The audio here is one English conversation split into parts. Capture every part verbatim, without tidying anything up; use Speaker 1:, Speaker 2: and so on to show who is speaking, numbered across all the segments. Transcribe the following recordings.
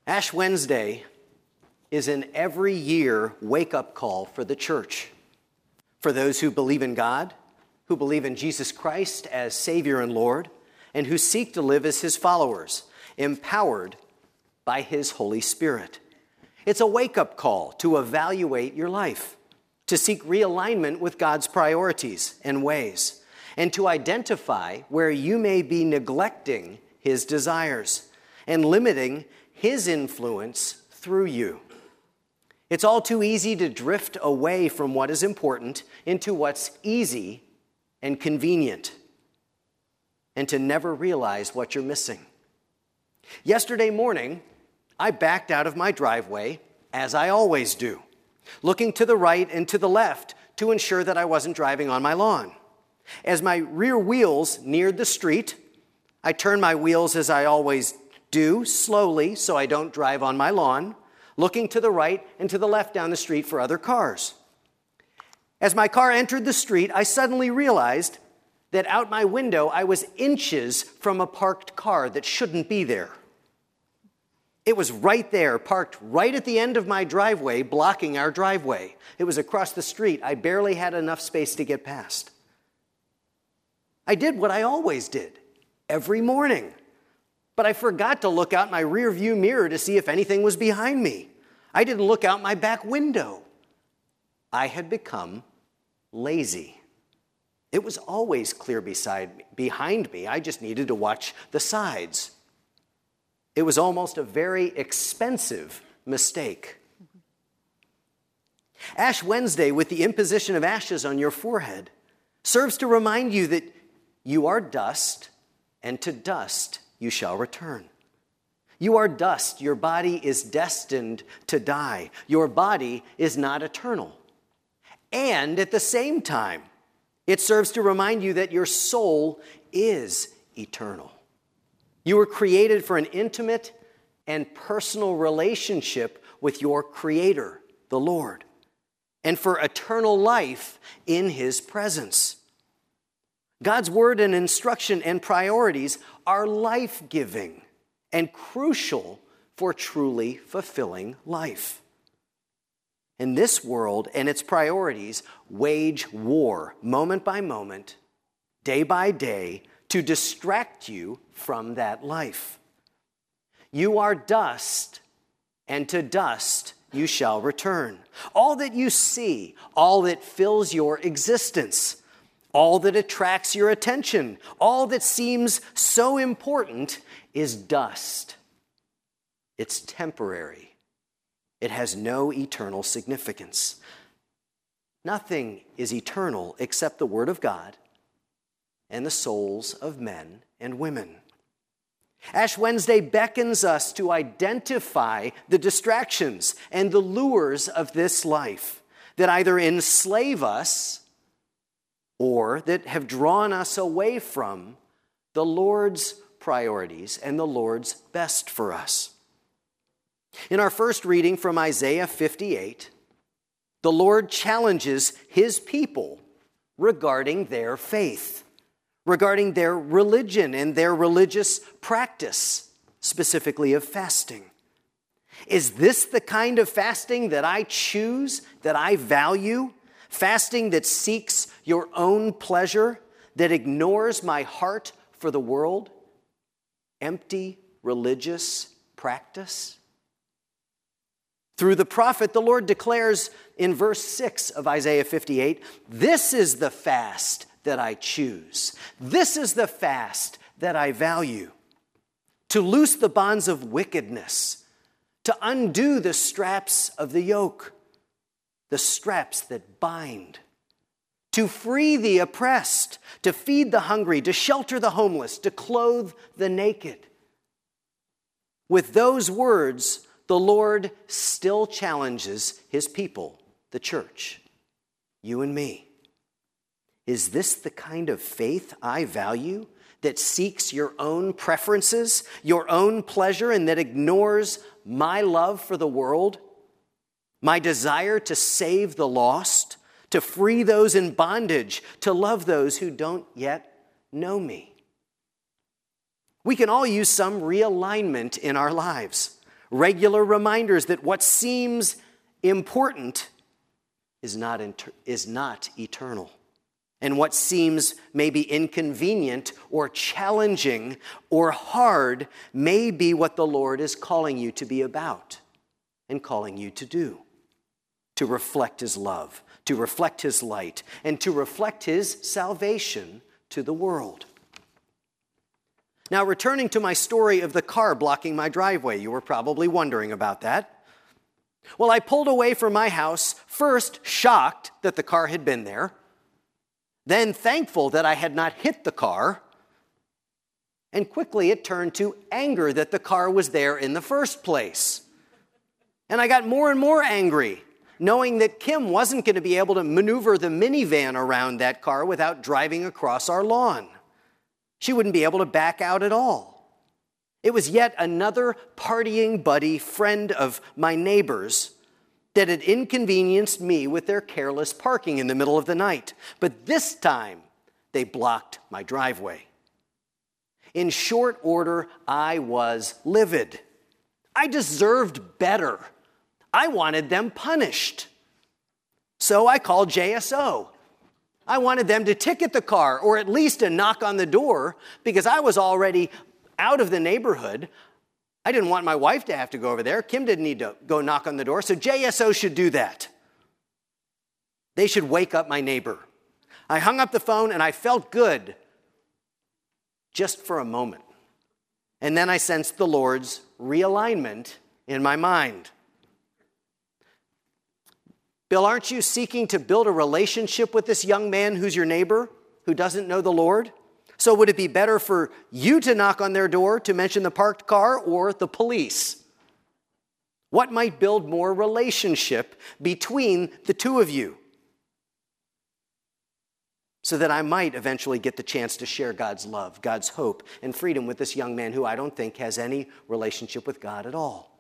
Speaker 1: Ash Wednesday is an every year wake-up call for the church, for those who believe in God, who believe in Jesus Christ as Savior and Lord, and who seek to live as his followers, empowered by his Holy Spirit. It's a wake-up call to evaluate your life, to seek realignment with God's priorities and ways, and to identify where you may be neglecting his desires and limiting his influence through you. It's all too easy to drift away from what is important into what's easy and convenient, and to never realize what you're missing. Yesterday morning, I backed out of my driveway, as I always do, looking to the right and to the left to ensure that I wasn't driving on my lawn. As my rear wheels neared the street, I turned my wheels as I always do, slowly, so I don't drive on my lawn, looking to the right and to the left down the street for other cars. As my car entered the street, I suddenly realized that out my window I was inches from a parked car that shouldn't be there. It was right there, parked right at the end of my driveway, blocking our driveway. It was across the street. I barely had enough space to get past. I did what I always did, every morning. But I forgot to look out my rear view mirror to see if anything was behind me. I didn't look out my back window. I had become lazy. It was always clear beside me, behind me. I just needed to watch the sides. It was almost a very expensive mistake. Ash Wednesday, with the imposition of ashes on your forehead, serves to remind you that you are dust, and to dust you shall return. You are dust. Your body is destined to die. Your body is not eternal. And at the same time, it serves to remind you that your soul is eternal. You were created for an intimate and personal relationship with your Creator, the Lord, and for eternal life in his presence. God's word and instruction and priorities are life-giving and crucial for truly fulfilling life. And this world and its priorities wage war moment by moment, day by day, to distract you from that life. You are dust, and to dust you shall return. All that you see, all that fills your existence, all that attracts your attention, all that seems so important is dust. It's temporary. It has no eternal significance. Nothing is eternal except the Word of God and the souls of men and women. Ash Wednesday beckons us to identify the distractions and the lures of this life that either enslave us or that have drawn us away from the Lord's priorities and the Lord's best for us. In our first reading from Isaiah fifty-eight, the Lord challenges his people regarding their faith, regarding their religion and their religious practice, specifically of fasting. Is this the kind of fasting that I choose, that I value? Fasting that seeks your own pleasure, that ignores my heart for the world? Empty religious practice? Through the prophet, the Lord declares in verse six of Isaiah fifty-eight, "This is the fast that I choose. This is the fast that I value. To loose the bonds of wickedness, to undo the straps of the yoke, the straps that bind, to free the oppressed, to feed the hungry, to shelter the homeless, to clothe the naked." With those words, the Lord still challenges his people, the church, you and me. Is this the kind of faith I value, that seeks your own preferences, your own pleasure, and that ignores my love for the world? My desire to save the lost, to free those in bondage, to love those who don't yet know me. We can all use some realignment in our lives. Regular reminders that what seems important is not, inter- is not eternal. And what seems maybe inconvenient or challenging or hard may be what the Lord is calling you to be about and calling you to do. To reflect his love, to reflect his light, and to reflect his salvation to the world. Now, returning to my story of the car blocking my driveway, you were probably wondering about that. Well, I pulled away from my house, first shocked that the car had been there, then thankful that I had not hit the car, and quickly it turned to anger that the car was there in the first place. And I got more and more angry, knowing that Kim wasn't going to be able to maneuver the minivan around that car without driving across our lawn. She wouldn't be able to back out at all. It was yet another partying buddy friend of my neighbor's that had inconvenienced me with their careless parking in the middle of the night. But this time, they blocked my driveway. In short order, I was livid. I deserved better. I wanted them punished. So I called J S O. I wanted them to ticket the car, or at least a knock on the door, because I was already out of the neighborhood. I didn't want my wife to have to go over there. Kim didn't need to go knock on the door, so J S O should do that. They should wake up my neighbor. I hung up the phone and I felt good just for a moment. And then I sensed the Lord's realignment in my mind. Bill, aren't you seeking to build a relationship with this young man who's your neighbor, who doesn't know the Lord? So would it be better for you to knock on their door to mention the parked car or the police? What might build more relationship between the two of you? So that I might eventually get the chance to share God's love, God's hope, and freedom with this young man who I don't think has any relationship with God at all.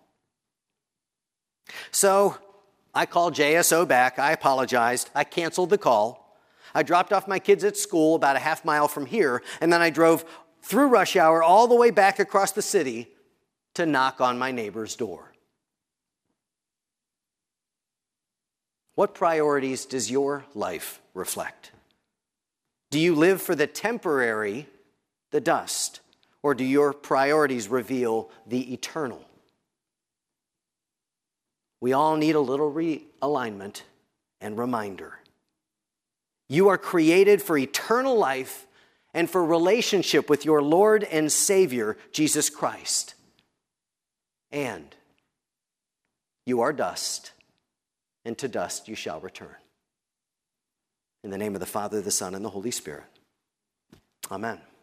Speaker 1: So I called J S O back. I apologized. I canceled the call. I dropped off my kids at school about a half mile from here, and then I drove through rush hour all the way back across the city to knock on my neighbor's door. What priorities does your life reflect? Do you live for the temporary, the dust, or do your priorities reveal the eternal? We all need a little realignment and reminder. You are created for eternal life and for relationship with your Lord and Savior, Jesus Christ. And you are dust, and to dust you shall return. In the name of the Father, the Son, and the Holy Spirit. Amen.